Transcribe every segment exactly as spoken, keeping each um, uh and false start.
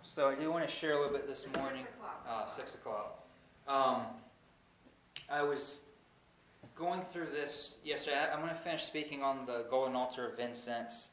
So I do want to share a little bit this morning. Uh, six o'clock. Um, I was going through this yesterday. I'm going to finish speaking on the golden altar of incense.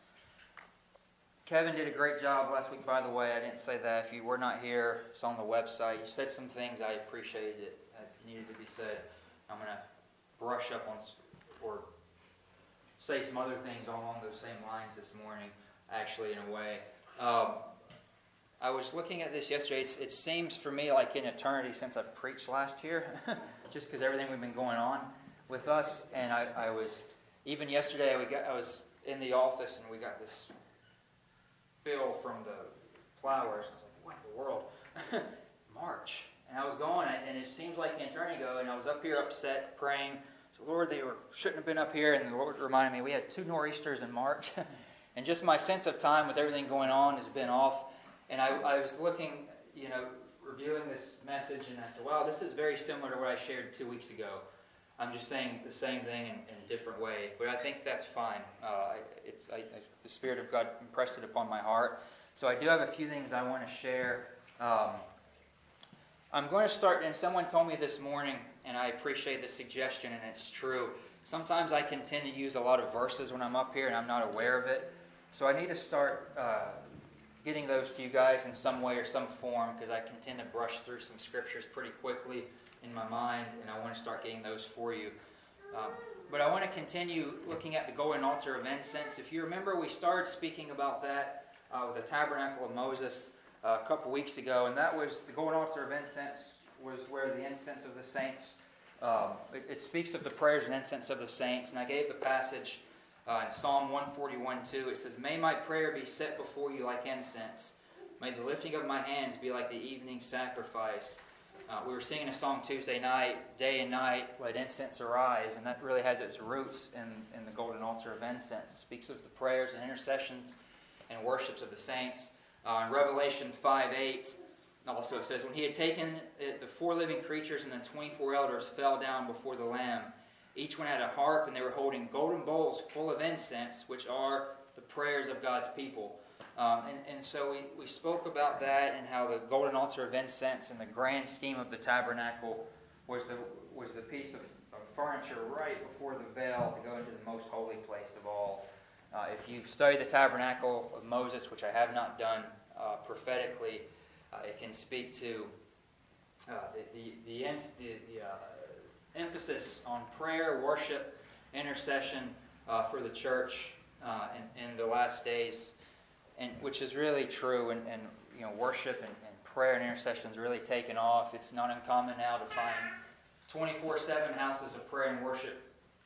Kevin did a great job last week, by the way. I didn't say that. If you were not here, it's on the website. You said some things. I appreciated it. That needed to be said. I'm going to brush up on or say some other things along those same lines this morning, actually, in a way. Um, I was looking at this yesterday. It's, it seems for me like an eternity since I've preached last year, just because everything we've been going on with us. And I, I was, even yesterday, we got, I was in the office and we got this bill from the plowers. I was like, what in the world? March. And I was going, and it seems like an eternity ago, and I was up here upset, praying. So, Lord, they were, shouldn't have been up here. And the Lord reminded me, we had two nor'easters in March. And just my sense of time with everything going on has been off. And I, I was looking, you know, reviewing this message, and I said, wow, this is very similar to what I shared two weeks ago. I'm just saying the same thing in, in a different way. But I think that's fine. Uh, it's I, I, the Spirit of God impressed it upon my heart. So I do have a few things I want to share. Um, I'm going to start, and someone told me this morning, and I appreciate the suggestion, and it's true. Sometimes I can tend to use a lot of verses when I'm up here, and I'm not aware of it. So I need to start uh, getting those to you guys in some way or some form, because I can tend to brush through some scriptures pretty quickly in my mind, and I want to start getting those for you. Um, but I want to continue looking at the golden altar of incense. If you remember, we started speaking about that uh, with the tabernacle of Moses uh, a couple weeks ago, and that was the golden altar of incense was where the incense of the saints, um, it, it speaks of the prayers and incense of the saints, and I gave the passage Uh, in Psalm one forty-one two, it says, "May my prayer be set before you like incense. May the lifting of my hands be like the evening sacrifice." Uh, we were singing a song Tuesday night, "Day and night, let incense arise," and that really has its roots in, in the golden altar of incense. It speaks of the prayers and intercessions and worships of the saints. Uh, in Revelation five eight, also it says, "When he had taken it, the four living creatures and the twenty-four elders fell down before the Lamb. Each one had a harp, and they were holding golden bowls full of incense, which are the prayers of God's people." Um, and, and so we, we spoke about that and how the golden altar of incense and the grand scheme of the tabernacle was the was the piece of, of furniture right before the veil to go into the most holy place of all. Uh, if you study the tabernacle of Moses, which I have not done uh, prophetically, uh, it can speak to uh, the the the, the, the uh, emphasis on prayer, worship, intercession uh, for the church uh, in, in the last days, and which is really true. And, and you know, worship and, and prayer and intercession is really taken off. It's not uncommon now to find twenty-four seven houses of prayer and worship,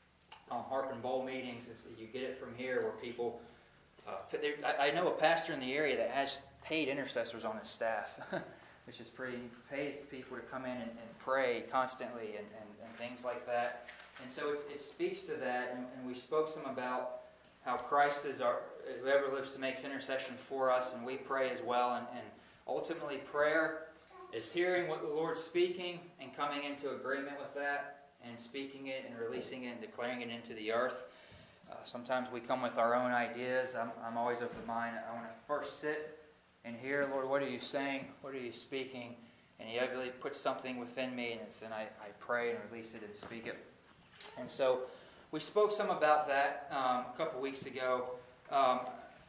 um, harp and bowl meetings. You get it from here, where people. Uh, put their, I, I know a pastor in the area that has paid intercessors on his staff. Which is pretty, pays people to come in and, and pray constantly and, and, and things like that. And so it's, it speaks to that, and, and we spoke some about how Christ is our, whoever lives to make intercession for us, and we pray as well. And, and ultimately, prayer is hearing what the Lord's speaking and coming into agreement with that, and speaking it and releasing it and declaring it into the earth. Uh, sometimes we come with our own ideas. I'm, I'm always of the mind, I want to first sit and hear, Lord, what are you saying? What are you speaking? And He really puts something within me, and then I, I pray and release it and speak it. And so we spoke some about that um, a couple weeks ago. Um,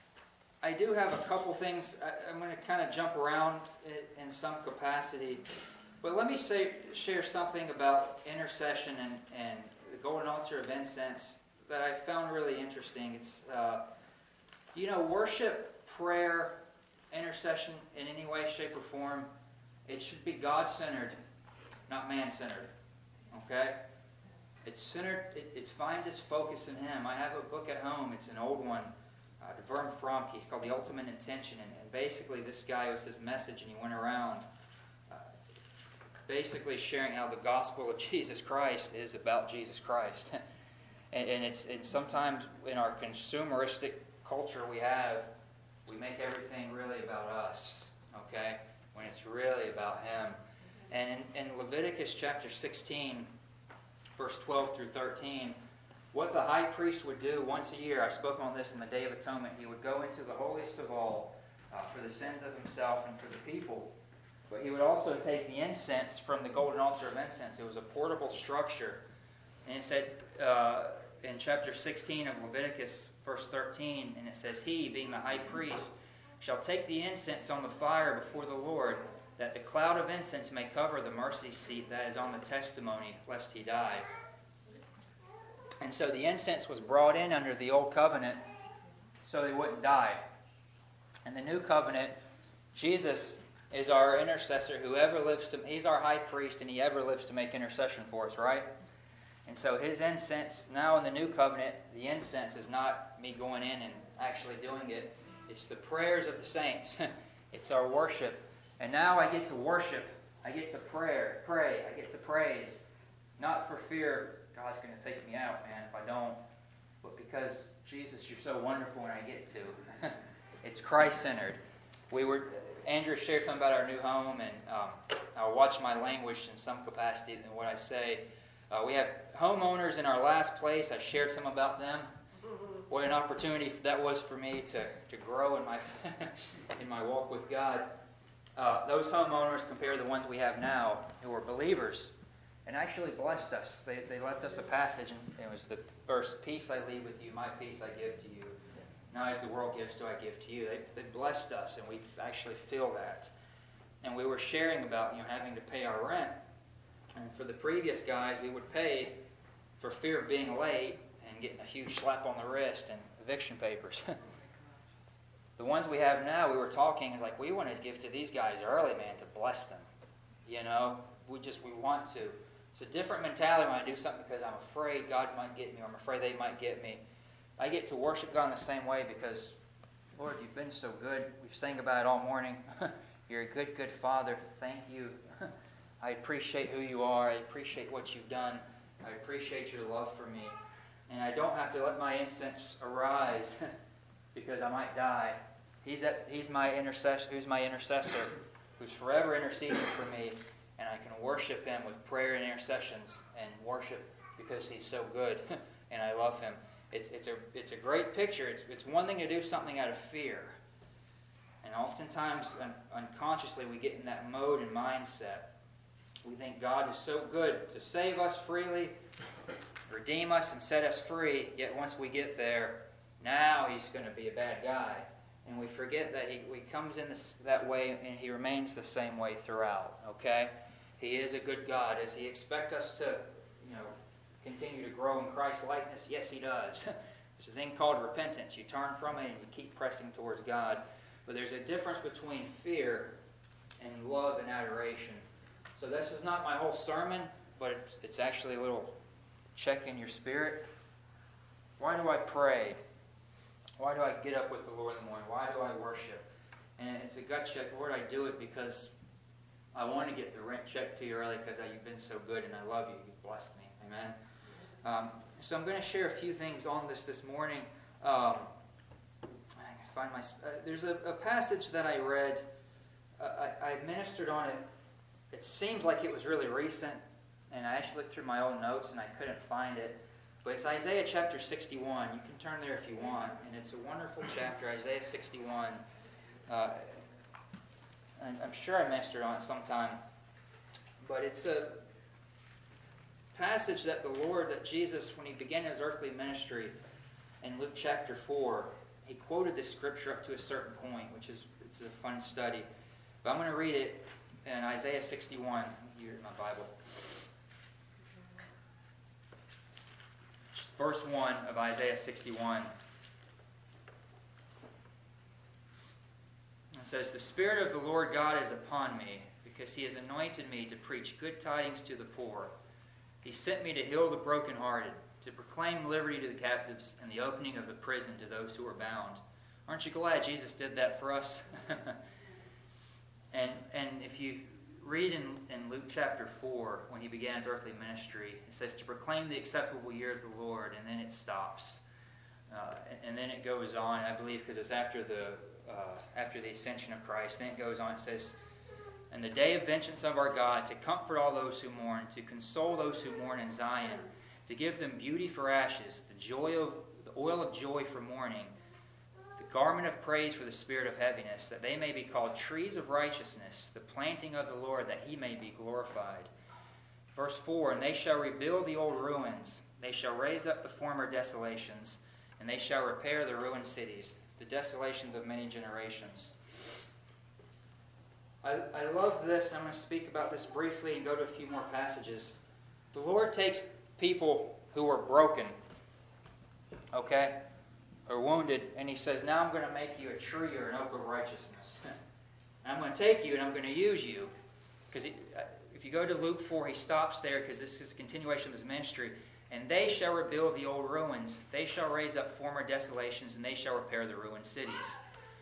I do have a couple things. I, I'm going to kind of jump around in, in some capacity. But let me say, share something about intercession and, and the golden altar of incense that I found really interesting. It's, uh, you know, worship, prayer, intercession in any way, shape, or form, it should be God-centered, not man-centered. Okay? It's centered, it, it finds its focus in Him. I have a book at home, it's an old one, uh, to Vern Fromke. It's called The Ultimate Intention, and, and basically this guy was his message, and he went around uh, basically sharing how the gospel of Jesus Christ is about Jesus Christ. and, and it's and sometimes in our consumeristic culture we have, we make everything really about us, okay, when it's really about Him. And in, in Leviticus chapter sixteen, verse twelve through thirteen, what the high priest would do once a year, I've spoken on this in the Day of Atonement, he would go into the holiest of all, uh, for the sins of himself and for the people. But he would also take the incense from the golden altar of incense. It was a portable structure. And it said uh, in chapter sixteen of Leviticus, verse thirteen, and it says, "He, being the high priest, shall take the incense on the fire before the Lord, that the cloud of incense may cover the mercy seat that is on the testimony, lest he die." And so the incense was brought in under the old covenant so they wouldn't die. In the new covenant, Jesus is our intercessor who ever lives to, he's our high priest and he ever lives to make intercession for us, right? And so his incense, now in the new covenant, the incense is not me going in and actually doing it. It's the prayers of the saints. It's our worship. And now I get to worship. I get to prayer, pray. I get to praise. Not for fear God's going to take me out, man, if I don't. But because, Jesus, you're so wonderful when I get to. It's Christ-centered. We were, Andrew shared something about our new home, and um, I'll watch my language in some capacity in what I say. Uh, we have homeowners in our last place. I shared some about them. What an opportunity that was for me to, to grow in my in my walk with God. Uh, those homeowners compare to the ones we have now, who are believers, and actually blessed us. They they left us a passage, and it was the verse, "Peace I leave with you, my peace I give to you. Now as the world gives, do I give to you." They, they blessed us, and we actually feel that. And we were sharing about, you know, having to pay our rent. And for the previous guys, we would pay for fear of being late and getting a huge slap on the wrist and eviction papers. The ones we have now, we were talking, it's like we want to give to these guys early, man, to bless them. You know, we just, we want to. It's a different mentality when I do something because I'm afraid God might get me or I'm afraid they might get me. I get to worship God in the same way because, Lord, you've been so good. We've sang about it all morning. You're a good, good Father. Thank you. I appreciate who you are. I appreciate what you've done. I appreciate your love for me. And I don't have to let my incense arise because I might die. He's at, he's my intercessor, who's my intercessor, who's forever interceding for me, and I can worship him with prayer and intercessions and worship because he's so good and I love him. It's it's a it's a great picture. It's it's one thing to do something out of fear, and oftentimes un- unconsciously we get in that mode and mindset. We think God is so good to save us freely, redeem us, and set us free. Yet once we get there, now He's going to be a bad guy, and we forget that He, he comes in this, that way, and He remains the same way throughout. Okay, He is a good God. Does He expect us to, you know, continue to grow in Christ's likeness? Yes, He does. There's a thing called repentance. You turn from it and you keep pressing towards God. But there's a difference between fear and love and adoration. So this is not my whole sermon, but it's, it's actually a little check in your spirit. Why do I pray? Why do I get up with the Lord in the morning? Why do I worship? And it's a gut check. Lord, I do it because I want to get the rent check to you early because you've been so good and I love you. You've blessed me. Amen. Um, so I'm going to share a few things on this this morning. Um, I can find my. Uh, there's a, a passage that I read. Uh, I, I ministered on it. It seems like it was really recent, and I actually looked through my old notes and I couldn't find it. But it's Isaiah chapter sixty-one. You can turn there if you want, and it's a wonderful chapter, Isaiah sixty-one. Uh, I'm, I'm sure I ministered on it sometime, but it's a passage that the Lord, that Jesus, when He began His earthly ministry in Luke chapter four, He quoted this scripture up to a certain point, which is it's a fun study. But I'm going to read it in Isaiah sixty-one, here in my Bible. Verse one of Isaiah sixty-one. It says, "The Spirit of the Lord God is upon me, because He has anointed me to preach good tidings to the poor. He sent me to heal the brokenhearted, to proclaim liberty to the captives, and the opening of the prison to those who are bound." Aren't you glad Jesus did that for us? and and if you read in, in Luke chapter four, when He began His earthly ministry, it says to proclaim the acceptable year of the Lord, and then it stops. Uh, and, and then it goes on, I believe, because it's after the uh, after the ascension of Christ. Then it goes on, it says, "And the day of vengeance of our God, to comfort all those who mourn, to console those who mourn in Zion, to give them beauty for ashes, the joy of the oil of joy for mourning, the garment of praise for the spirit of heaviness, that they may be called trees of righteousness, the planting of the Lord, that he may be glorified. Verse four, and they shall rebuild the old ruins, they shall raise up the former desolations, and they shall repair the ruined cities, the desolations of many generations. I, I love this. I'm going to speak about this briefly and go to a few more passages. The Lord takes people who are broken, okay, or wounded, and he says, now I'm going to make you a tree or an oak of righteousness. And I'm going to take you and I'm going to use you. Because if you go to Luke four, he stops there because this is a continuation of his ministry. And they shall rebuild the old ruins. They shall raise up former desolations, and they shall repair the ruined cities.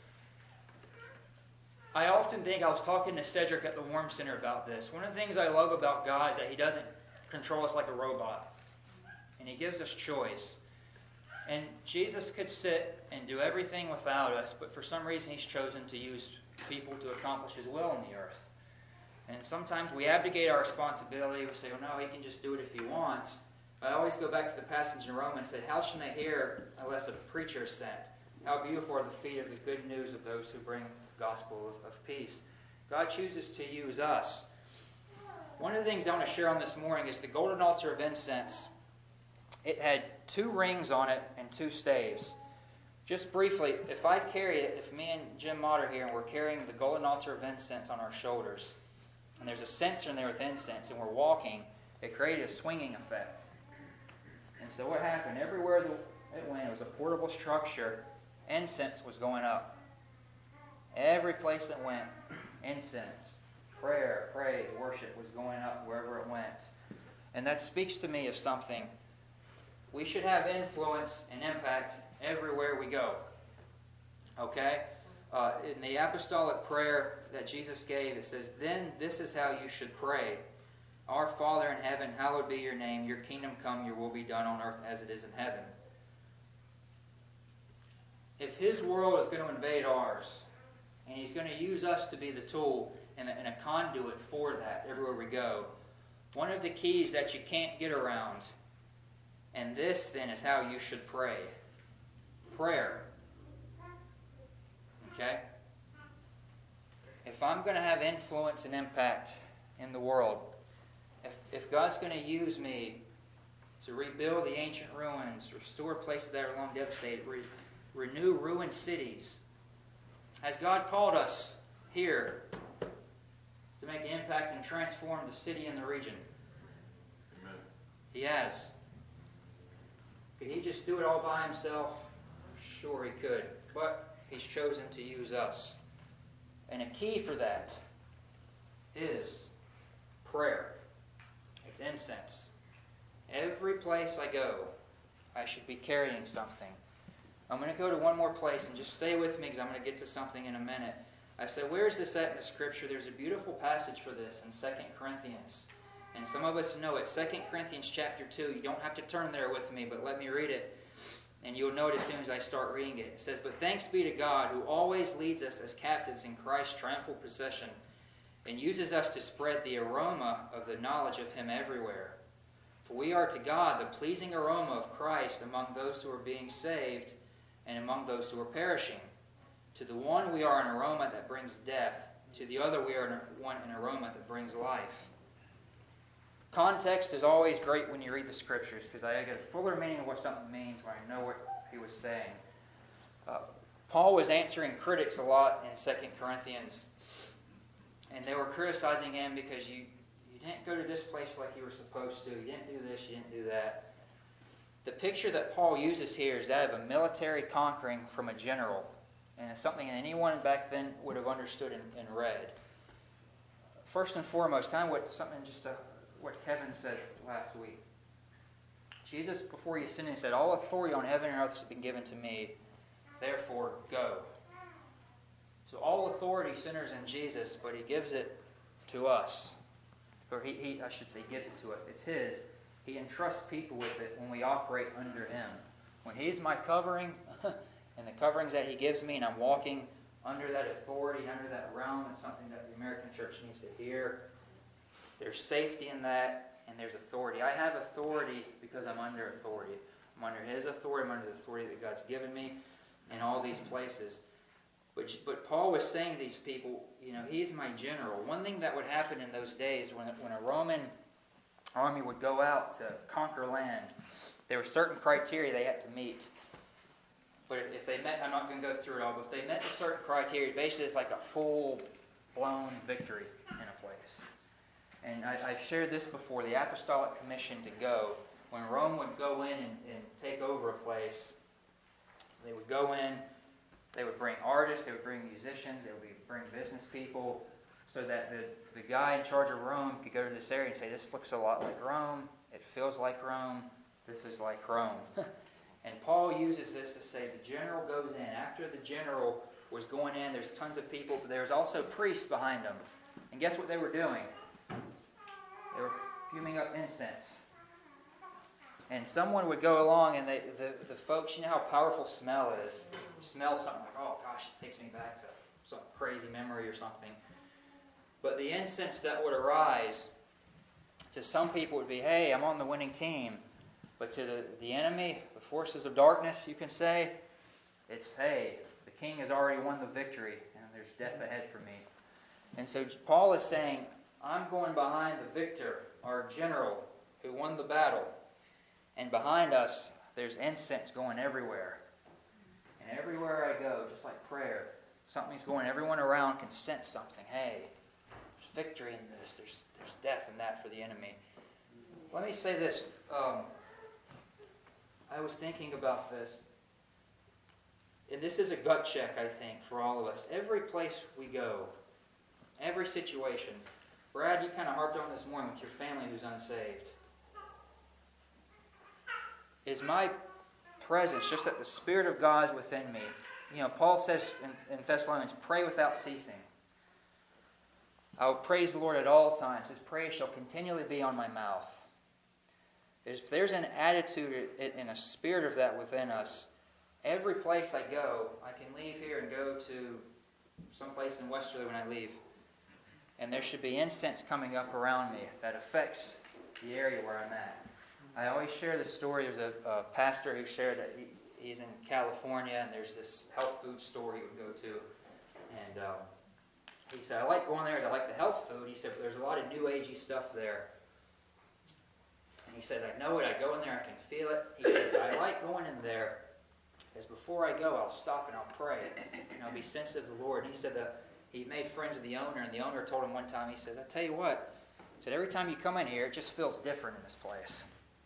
I often think, I was talking to Cedric at the Warm Center about this. One of the things I love about God is that he doesn't control us like a robot. And he gives us choice. And Jesus could sit and do everything without us, but for some reason he's chosen to use people to accomplish his will on the earth. And sometimes we abdicate our responsibility. We say, well, no, he can just do it if he wants. I always go back to the passage in Romans that how shall they hear unless a preacher is sent? How beautiful are the feet of the good news of those who bring the gospel of, of peace. God chooses to use us. One of the things I want to share on this morning is the golden altar of incense. It had two rings on it and two staves. Just briefly, if I carry it, if me and Jim Mott are here and we're carrying the golden altar of incense on our shoulders, and there's a censer in there with incense, and we're walking, it created a swinging effect. And so what happened? Everywhere it went, it was a portable structure. Incense was going up. Every place it went, incense, prayer, praise, worship was going up wherever it went. And that speaks to me of something. We should have influence and impact everywhere we go. Okay? Uh, in the apostolic prayer that Jesus gave, it says, then this is how you should pray. Our Father in heaven, hallowed be your name. Your kingdom come, your will be done on earth as it is in heaven. If his world is going to invade ours, and he's going to use us to be the tool and a, and a conduit for that everywhere we go, one of the keys that you can't get around, and this then is how you should pray. Prayer. Okay? If I'm going to have influence and impact in the world, If, if God's going to use me to rebuild the ancient ruins, restore places that are long devastated, re, renew ruined cities, has God called us here to make an impact and transform the city and the region? Amen. He has. Could he just do it all by himself? Sure he could. But he's chosen to use us. And a key for that is prayer. It's incense. Every place I go, I should be carrying something. I'm going to go to one more place and just stay with me because I'm going to get to something in a minute. I said, where is this at in the Scripture? There's a beautiful passage for this in Second Corinthians. And some of us know it. Second Corinthians chapter two. You don't have to turn there with me, but let me read it. And you'll note as soon as I start reading it. It says, but thanks be to God who always leads us as captives in Christ's triumphal procession and uses us to spread the aroma of the knowledge of him everywhere. For we are to God the pleasing aroma of Christ among those who are being saved and among those who are perishing. To the one we are an aroma that brings death. To the other we are an, one, an aroma that brings life. Context is always great when you read the Scriptures because I get a fuller meaning of what something means when I know what he was saying. Uh, Paul was answering critics a lot in Second Corinthians. And they were criticizing him because you, you didn't go to this place like you were supposed to. You didn't do this, you didn't do that. The picture that Paul uses here is that of a military conquering from a general. And it's something that anyone back then would have understood and, and read. First and foremost, kind of what something just a, what Kevin said last week. Jesus, before he ascended, said, all authority on heaven and earth has been given to me. Therefore, go. So all authority centers in Jesus, but he gives it to us. Or he, he, I should say, gives it to us. It's his. He entrusts people with it when we operate under him. When he's my covering, and the coverings that he gives me, and I'm walking under that authority, under that realm, it's something that the American church needs to hear. There's safety in that, and there's authority. I have authority because I'm under authority. I'm under his authority. I'm under the authority that God's given me. in all these places. But, but Paul was saying to these people, you know, he's my general. One thing that would happen in those days when, when a Roman army would go out to conquer land, there were certain criteria they had to meet. But if they met, I'm not going to go through it all, but if they met the certain criteria, basically it's like a full-blown victory in a place. And I, I've shared this before, the Apostolic Commission to go. When Rome would go in and, and take over a place, they would go in, they would bring artists, they would bring musicians, they would be, bring business people, so that the, the guy in charge of Rome could go to this area and say, this looks a lot like Rome, it feels like Rome, this is like Rome. And Paul uses this to say the general goes in. After the general was going in, there's tons of people, but there's also priests behind them. And guess what they were doing? They were fuming up incense. And someone would go along, and they, the, the folks, you know how powerful smell is. You smell something like, oh gosh, it takes me back to some crazy memory or something. But the incense that would arise, to some people would be, hey, I'm on the winning team. But to the, the enemy, the forces of darkness, you can say, it's, hey, the king has already won the victory, and there's death ahead for me. And so Paul is saying, I'm going behind the victor, our general, who won the battle. And behind us, there's incense going everywhere. And everywhere I go, just like prayer, something's going, everyone around can sense something. Hey, there's victory in this, there's, there's death in that for the enemy. Let me say this. Um, I was thinking about this. And this is a gut check, I think, for all of us. Every place we go, every situation. Brad, you kind of harped on this morning with your family who's unsaved. Is my presence just that the Spirit of God is within me? You know, Paul says in, in Thessalonians, pray without ceasing. I will praise the Lord at all times. His praise shall continually be on my mouth. If there's an attitude and a spirit of that within us, every place I go, I can leave here and go to some place in Westerly when I leave. And there should be incense coming up around me that affects the area where I'm at. I always share this story. There's a, a pastor who shared that he, he's in California, and there's this health food store he would go to. And um, he said, I like going there because I like the health food. He said, but there's a lot of new agey stuff there. And he says, I know it. I go in there. I can feel it. He said, I like going in there because before I go, I'll stop and I'll pray. And I'll be sensitive to the Lord. And he said that he made friends with the owner, and the owner told him one time, he says, I tell you what, he said, every time you come in here, it just feels different in this place.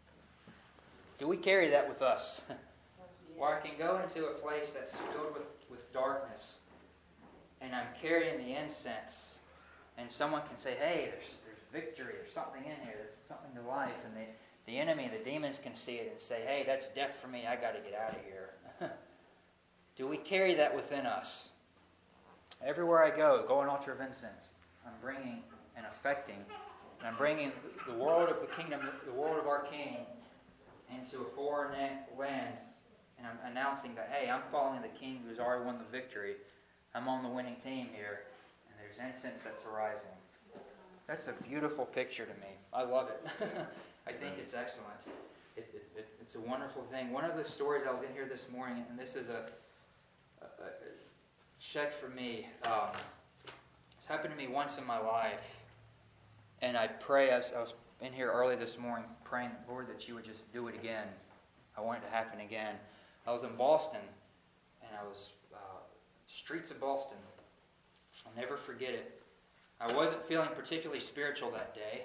Do we carry that with us? Or I can go into a place that's filled with, with darkness, and I'm carrying the incense, and someone can say, hey, there's, there's victory, there's something in here, there's something to life, and the, the enemy, the demons can see it and say, hey, that's death for me, I got to get out of here. Do we carry that within us? Everywhere I go, go an altar of incense, I'm bringing and affecting, and I'm bringing the world of the kingdom, the world of our King, into a foreign land, and I'm announcing that, hey, I'm following the King who's already won the victory. I'm on the winning team here, and there's incense that's arising. That's a beautiful picture to me. I love it. I think it's excellent. It, it, it, it's a wonderful thing. One of the stories, I was in here this morning, and this is a, a, a check for me. Um, it's happened to me once in my life, and I pray as I was in here early this morning, praying, Lord, that you would just do it again. I want it to happen again. I was in Boston, and I was uh, streets of Boston. I'll never forget it. I wasn't feeling particularly spiritual that day.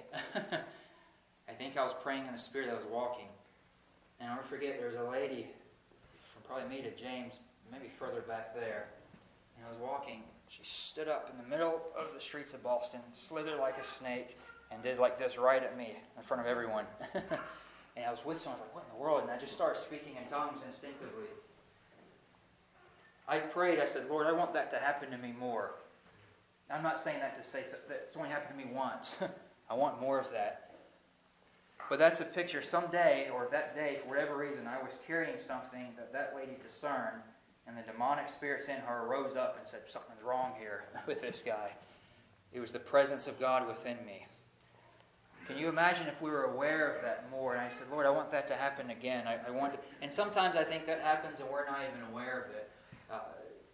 I think I was praying in the Spirit. I was walking, and I'll never forget. There was a lady from probably me to James, maybe further back there, and I was walking. She stood up in the middle of the streets of Boston, slithered like a snake, and did like this right at me in front of everyone. And I was with someone, I was like, what in the world? And I just started speaking in tongues instinctively. I prayed, I said, Lord, I want that to happen to me more. I'm not saying that to say that it's only happened to me once. I want more of that. But that's a picture. Someday, or that day, for whatever reason, I was carrying something that that lady discerned, and the demonic spirits in her rose up and said, something's wrong here with this guy. It was the presence of God within me. Can you imagine if we were aware of that more? And I said, Lord, I want that to happen again. I, I want it. And sometimes I think that happens and we're not even aware of it.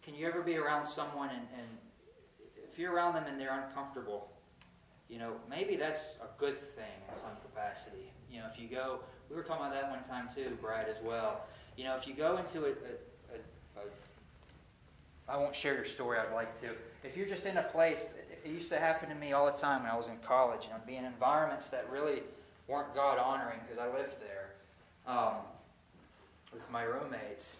can you ever be around someone and, and if you're around them and they're uncomfortable, you know, maybe that's a good thing in some capacity. You know, if you go, we were talking about that one time too, Brad, as well. You know, if you go into a, a, a, a I won't share your story, I'd like to. If you're just in a place, it used to happen to me all the time when I was in college, and I'd be in environments that really weren't God-honoring because I lived there um, with my roommates.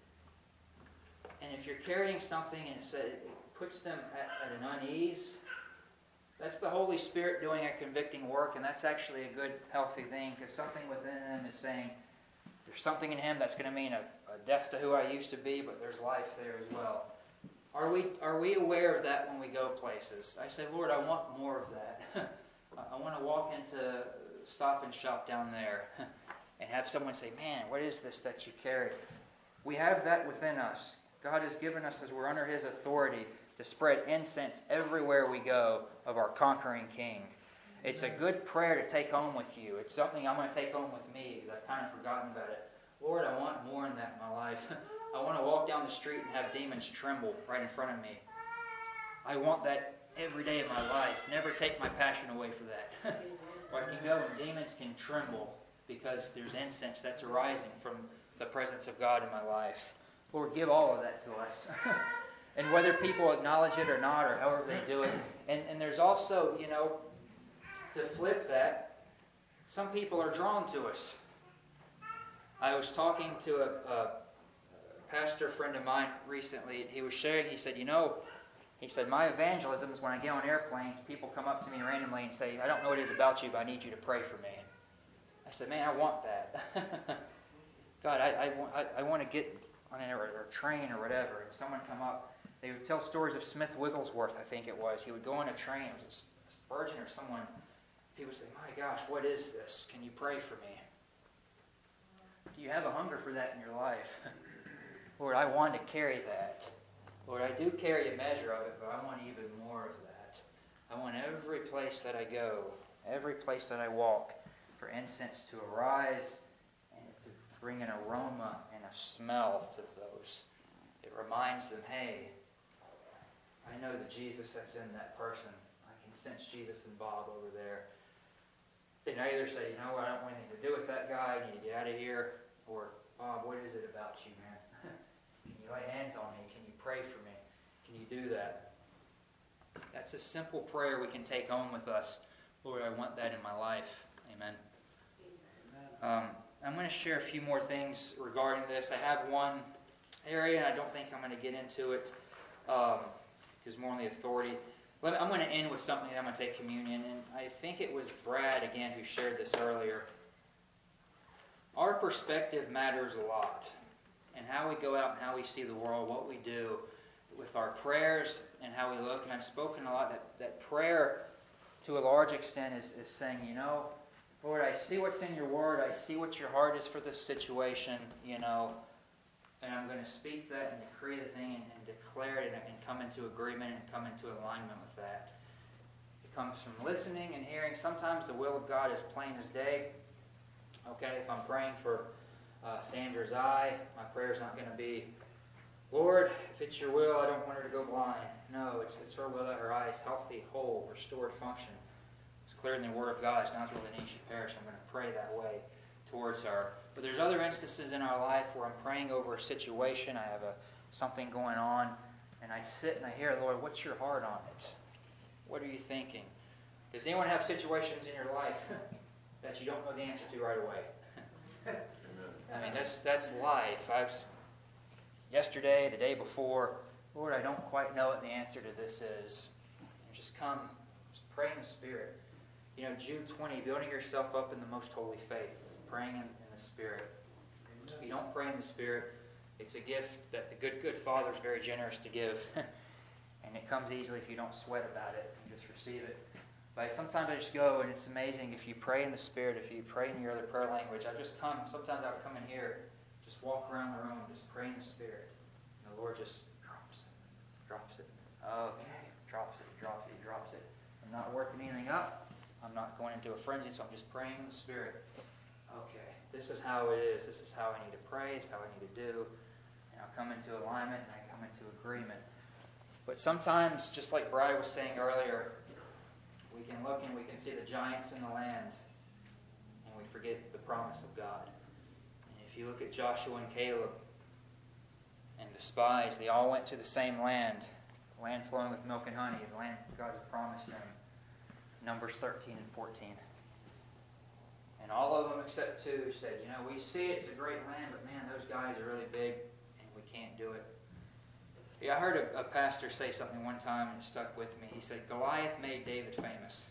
And if you're carrying something and it, says, it puts them at, at an unease, that's the Holy Spirit doing a convicting work, and that's actually a good, healthy thing because something within them is saying, there's something in him that's going to mean a, a death to who I used to be, but there's life there as well. Are we are we aware of that when we go places? I say, Lord, I want more of that. I want to walk into Stop and Shop down there and have someone say, man, what is this that you carry? We have that within us. God has given us, as we're under His authority, to spread incense everywhere we go of our conquering King. It's a good prayer to take home with you. It's something I'm going to take home with me because I've kind of forgotten about it. Lord, I want more in that in my life. I want to walk down the street and have demons tremble right in front of me. I want that every day of my life. Never take my passion away for that. Where I can go and demons can tremble because there's incense that's arising from the presence of God in my life. Lord, give all of that to us. And whether people acknowledge it or not, or however they do it. And, and there's also, you know, to flip that, some people are drawn to us. I was talking to a, a pastor friend of mine recently. He was sharing, he said, you know, he said, my evangelism is when I get on airplanes, people come up to me randomly and say, I don't know what it is about you, but I need you to pray for me. I said, man, I want that. God, I, I, want, I, I want to get on a, or a train or whatever. And someone come up, they would tell stories of Smith Wigglesworth, I think it was. He would go on a train, it was a Spurgeon or someone. People would say, my gosh, what is this? Can you pray for me? Do you have a hunger for that in your life? Lord, I want to carry that. Lord, I do carry a measure of it, but I want even more of that. I want every place that I go, every place that I walk, for incense to arise and to bring an aroma and a smell to those. It reminds them, hey, I know the Jesus that's in that person. I can sense Jesus and Bob over there. They either say, you know what, I don't want anything to do with that guy, I need to get out of here. Or, Bob, what is it about you, man? Can you lay hands on me? Can you pray for me? Can you do that? That's a simple prayer we can take home with us. Lord, I want that in my life. Amen. Um, I'm going to share a few more things regarding this. I have one area, and I don't think I'm going to get into it um, because more on the authority. Let me, I'm going to end with something that I'm going to take communion. And I think it was Brad, again, who shared this earlier. Our perspective matters a lot. And how we go out and how we see the world, what we do with our prayers and how we look. And I've spoken a lot that, that prayer, to a large extent, is, is saying, you know, Lord, I see what's in your word. I see what your heart is for this situation, you know. And I'm going to speak that and decree the thing and, and declare it and, and come into agreement and come into alignment with that. It comes from listening and hearing. Sometimes the will of God is plain as day. Okay, if I'm praying for uh, Sandra's eye, my prayer's not going to be, Lord, if it's your will, I don't want her to go blind. No, it's it's her will that her eye is healthy, whole, restored function. It's clear in the Word of God. It's not really an ancient parish. I'm going to pray that way towards her. But there's other instances in our life where I'm praying over a situation. I have a something going on, and I sit and I hear, Lord, what's your heart on it? What are you thinking? Does anyone have situations in your life that you don't know the answer to right away? I mean, that's that's life. I've yesterday, the day before, Lord, I don't quite know what the answer to this is. And just come, just pray in the Spirit. You know, Jude twenty, building yourself up in the most holy faith, praying in, in the Spirit. If you don't pray in the Spirit, it's a gift that the good, good Father is very generous to give. And it comes easily if you don't sweat about it. You just receive it. But sometimes I just go, and it's amazing if you pray in the Spirit, if you pray in your other prayer language. I just come, sometimes I would come in here, just walk around the room, just pray in the Spirit. And the Lord just drops it, drops it. Okay, drops it, drops it, drops it. I'm not working anything up. I'm not going into a frenzy, so I'm just praying in the Spirit. Okay, this is how it is. This is how I need to pray. This is how I need to do. And I'll come into alignment, and I come come into agreement. But sometimes, just like Brian was saying earlier, we can look and we can see the giants in the land, and we forget the promise of God. And if you look at Joshua and Caleb and the spies, they all went to the same land, land flowing with milk and honey, the land God had promised them. Numbers thirteen and fourteen. And all of them except two said, you know, we see it's a great land, but man, those guys are really big, and we can't do it. Yeah, I heard a, a pastor say something one time and it stuck with me. He said, Goliath made David famous.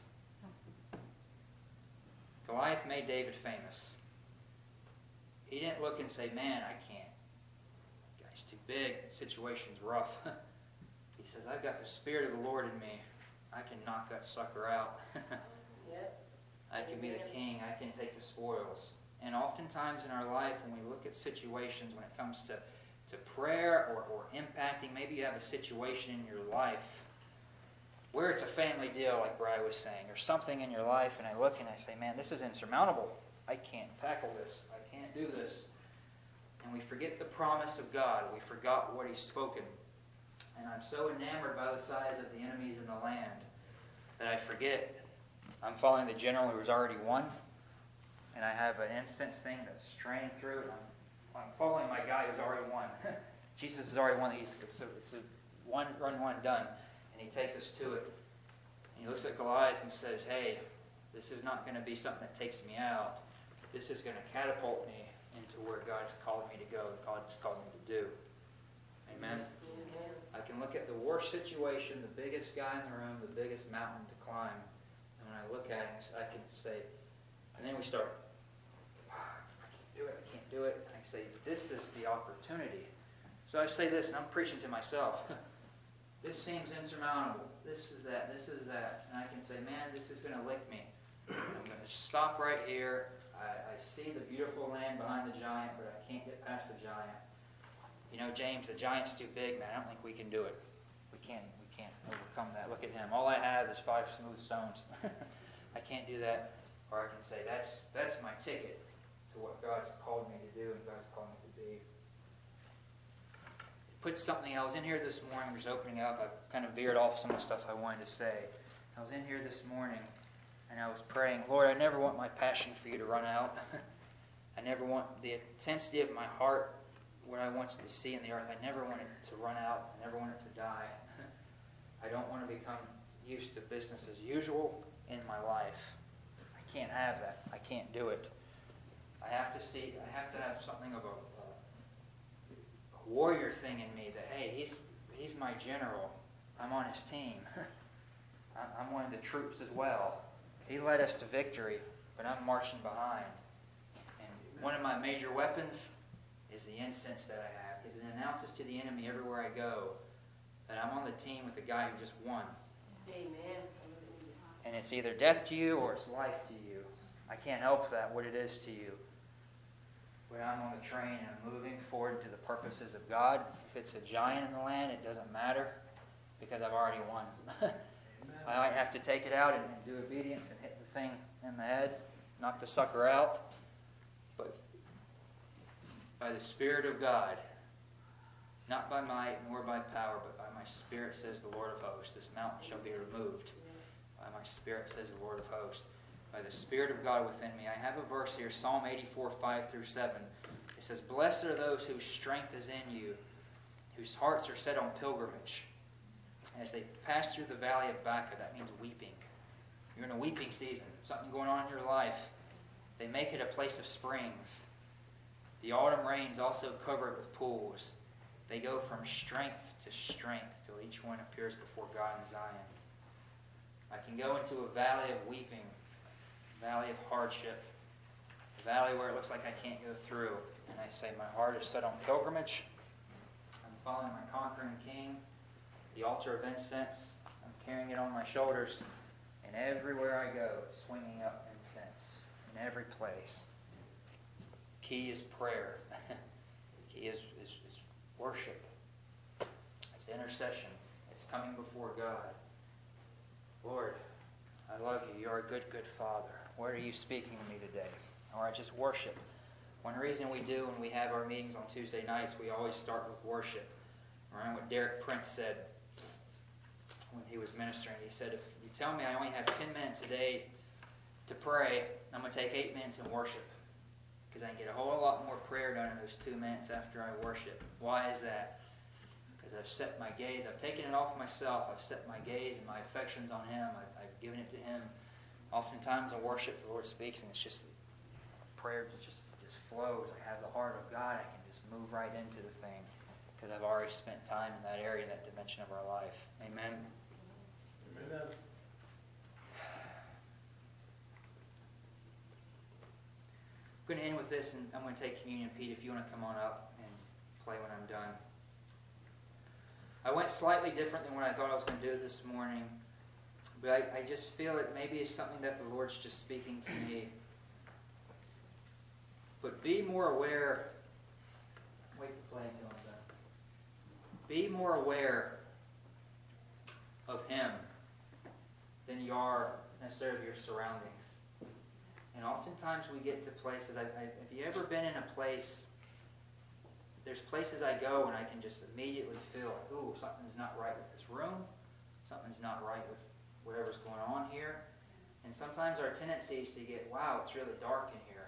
Goliath made David famous. He didn't look and say, man, I can't. That guy's too big. The situation's rough. He says, I've got the Spirit of the Lord in me. I can knock that sucker out. Yep. I can be the king. I can take the spoils. And oftentimes in our life, when we look at situations, when it comes to, to prayer or, or impacting, maybe you have a situation in your life where it's a family deal, like Brian was saying, or something in your life, and I look and I say, man, this is insurmountable. I can't tackle this. I can't do this. And we forget the promise of God. We forgot what He's spoken. And I'm so enamored by the size of the enemies in the land that I forget I'm following the general who's already won, and I have an instance thing that's straying through, and I'm, I'm following my guy who's already won. Jesus has already won. He's, it's, a, it's a one run, one done, and He takes us to it. And He looks at Goliath and says, hey, this is not going to be something that takes me out. This is going to catapult me into where God's called me to go, God's called me to do. Amen? Amen. I can look at the worst situation, the biggest guy in the room, the biggest mountain to climb, and when I look at it, I can say, and then we start, I can't do it, I can't do it. And I say, this is the opportunity. So I say this, and I'm preaching to myself. This seems insurmountable. This is that, this is that. And I can say, man, this is going to lick me. I'm going to stop right here. I, I see the beautiful land behind the giant, but I can't get past the giant. You know, James, the giant's too big, man. I don't think we can do it. We can't, we can't overcome that. Look at him. All I have is five smooth stones. I can't do that. Or I can say, that's that's my ticket to what God's called me to do and God's called me to be. Put something, I was in here this morning, just opening up. I kind of veered off some of the stuff I wanted to say. I was in here this morning, and I was praying, Lord, I never want my passion for you to run out. I never want the intensity of my heart, what I want you to see in the earth. I never want it to run out. I never want it to die. I don't want to become used to business as usual in my life. I can't have that. I can't do it. I have to see, I have to have something of a, a warrior thing in me that, hey, he's he's my general. I'm on his team. I'm one of the troops as well. He led us to victory, but I'm marching behind. And one of my major weapons is the incense that I have, because it announces to the enemy everywhere I go that I'm on the team with the guy who just won. Amen. And it's either death to you or it's life to you. I can't help that, what it is to you. When I'm on the train and I'm moving forward to the purposes of God, if it's a giant in the land, it doesn't matter, because I've already won. I might have to take it out and, and do obedience and hit the thing in the head, knock the sucker out. But by the Spirit of God, not by might nor by power, but by my Spirit, says the Lord of hosts, this mountain shall be removed. By my Spirit, says the Lord of hosts. By the Spirit of God within me. I have a verse here, Psalm eighty-four, five through seven. It says, blessed are those whose strength is in you, whose hearts are set on pilgrimage. As they pass through the valley of Baca, that means weeping. You're in a weeping season, something going on in your life. They make it a place of springs. The autumn rains also cover it with pools. They go from strength to strength till each one appears before God in Zion. I can go into a valley of weeping, a valley of hardship, a valley where it looks like I can't go through. And I say, my heart is set on pilgrimage. I'm following my conquering King. The altar of incense, I'm carrying it on my shoulders. And everywhere I go, it's swinging up incense in every place. Key is prayer. Key is, is, is worship. It's intercession. It's coming before God. Lord, I love you. You're a good, good Father. What are you speaking to me today? Or I just worship. One reason we do when we have our meetings on Tuesday nights, we always start with worship. I remember what Derek Prince said when he was ministering. He said, if you tell me I only have ten minutes a day to pray, I'm going to take eight minutes in worship. Because I can get a whole lot more prayer done in those two minutes after I worship. Why is that? Because I've set my gaze, I've taken it off myself, I've set my gaze and my affections on Him, I've, I've given it to Him. Oftentimes in worship, the Lord speaks, and it's just, prayer just, just flows. I have the heart of God, I can just move right into the thing. Because I've already spent time in that area, that dimension of our life. Amen? Amen. I'm going to end with this, and I'm going to take communion. Pete, if you want to come on up and play when I'm done. I went slightly different than what I thought I was going to do this morning, but I, I just feel it maybe is something that the Lord's just speaking to me. But be more aware. Wait to play until I'm done. Be more aware of Him than you are necessarily of your surroundings. And oftentimes we get to places, I, I, have you ever been in a place, there's places I go and I can just immediately feel like, ooh, something's not right with this room, something's not right with whatever's going on here. And sometimes our tendency is to get, wow, it's really dark in here.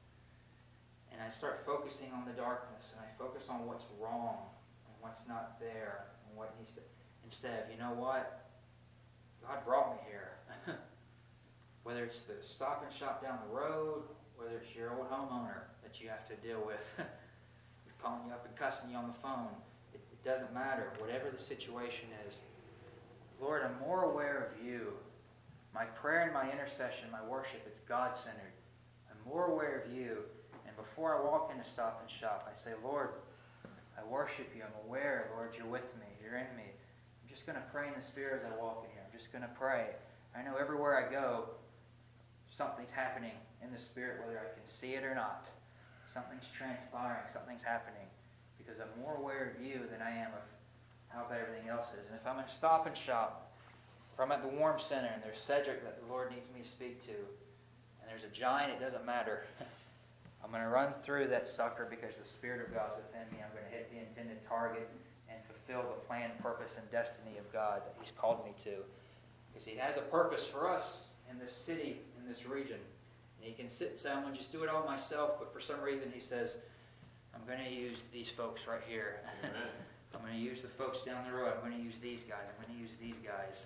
And I start focusing on the darkness, and I focus on what's wrong and what's not there and what needs to, instead of, you know what, God brought me here. Whether it's the Stop and Shop down the road, whether it's your old homeowner that you have to deal with, who's calling you up and cussing you on the phone, it, it doesn't matter. Whatever the situation is, Lord, I'm more aware of You. My prayer and my intercession, my worship, it's God-centered. I'm more aware of You. And before I walk into Stop and Shop, I say, Lord, I worship You. I'm aware, Lord, You're with me. You're in me. I'm just going to pray in the Spirit as I walk in here. I'm just going to pray. I know everywhere I go, something's happening in the Spirit, whether I can see it or not. Something's transpiring. Something's happening. Because I'm more aware of You than I am of how bad everything else is. And if I'm in Stop and Shop, if I'm at the Warm Center and there's Cedric that the Lord needs me to speak to, and there's a giant, it doesn't matter. I'm going to run through that sucker because the Spirit of God is within me. I'm going to hit the intended target and fulfill the plan, purpose, and destiny of God that He's called me to. Because He has a purpose for us in this city, in this region. And He can sit and say, I'm going to just do it all myself, but for some reason He says, I'm going to use these folks right here. I'm going to use the folks down the road. I'm going to use these guys. I'm going to use these guys.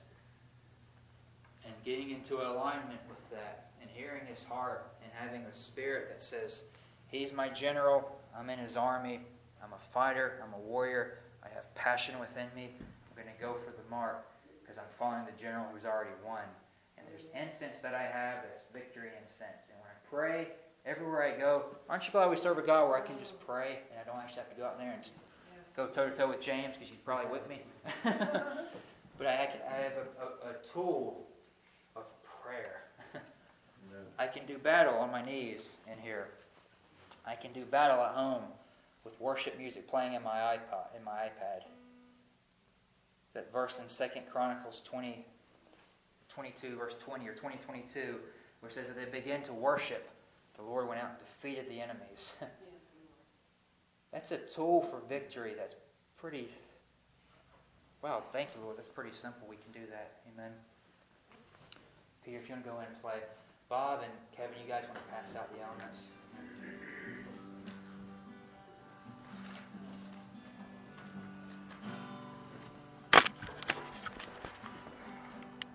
And getting into alignment with that and hearing His heart and having a spirit that says, He's my general, I'm in His army, I'm a fighter, I'm a warrior, I have passion within me, I'm going to go for the mark because I'm following the general who's already won. And there's incense that I have that's victory incense. And when I pray, everywhere I go, aren't you glad we serve a God where I can just pray and I don't actually have to go out there and go toe-to-toe with James because he's probably with me? But I, can, I have a, a, a tool of prayer. I can do battle on my knees in here. I can do battle at home with worship music playing in my iPod, in my iPad. That verse in Second Chronicles twenty, twenty-two, verse twenty or twenty, twenty-two, where it says that they began to worship. The Lord went out and defeated the enemies. That's a tool for victory. That's pretty. Wow, thank you, Lord. That's pretty simple. We can do that. Amen. Peter, if you want to go in and play. Bob and Kevin, you guys want to pass out the elements?